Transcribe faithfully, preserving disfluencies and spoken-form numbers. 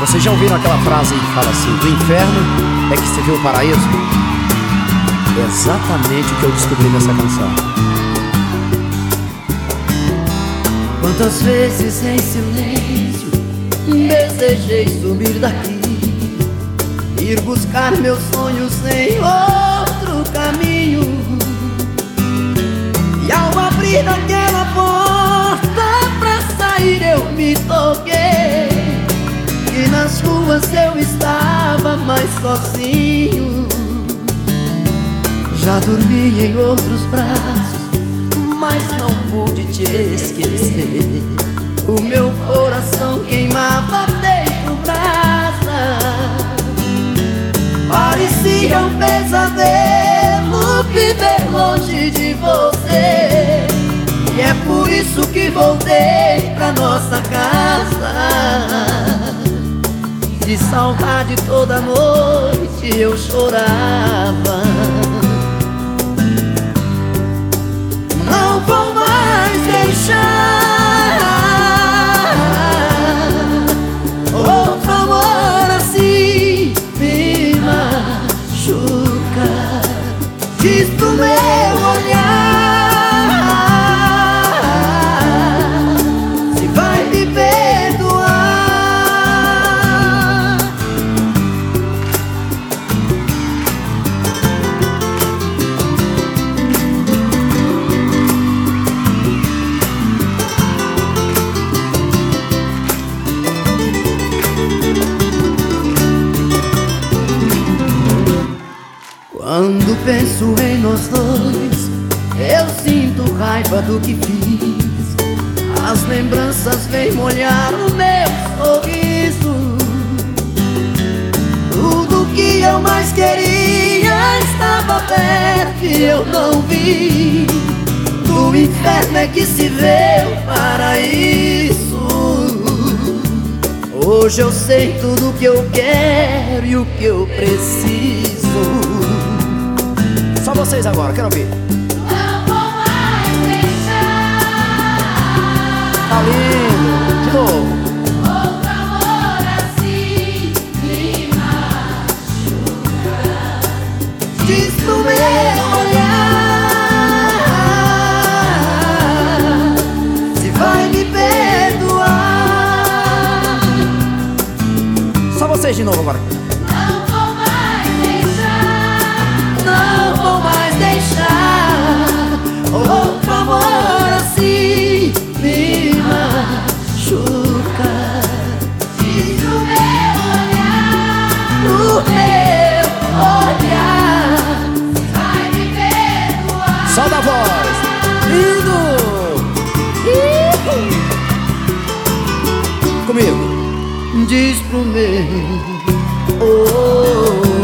Vocês já ouviram aquela frase que fala assim: do inferno é que se vê o paraíso? É exatamente o que eu descobri nessa canção. Quantas vezes em silêncio desejei subir daqui, ir buscar meus sonhos em outro caminho. E ao abrir aquela porta pra sair eu me toquei que nas ruas eu estava mais sozinho. Já dormi em outros braços, mas não pude te esquecer. O meu coração queimava feito brasa. Parecia um pesadelo viver longe de você. E é por isso que voltei pra nossa casa. De saudade toda noite eu chorava. Não vou mais deixar outro amor assim me machuca. Diz pro meu olhar se vai me perdoar. Quando penso em nós dois, eu sinto raiva do que fiz. As lembranças vêm molhar o meu sorriso. Tudo que eu mais queria estava perto e eu não vi. Do inferno é que se vê o paraíso. Hoje eu sei tudo que eu quero e o que eu preciso. Só vocês agora, quero ouvir. Não vou mais deixar. Tá lindo, de novo. Outro amor assim me machuca. Diz pro meu olhar se vai me perdoar. Só vocês de novo agora. Não vou mais deixar. Não vou mais deixar outro amor assim me machuca. Diz pro meu olhar, Pro meu olhar vai me perdoar. Só da voz. Lindo. Comigo. diz pro meu olhar.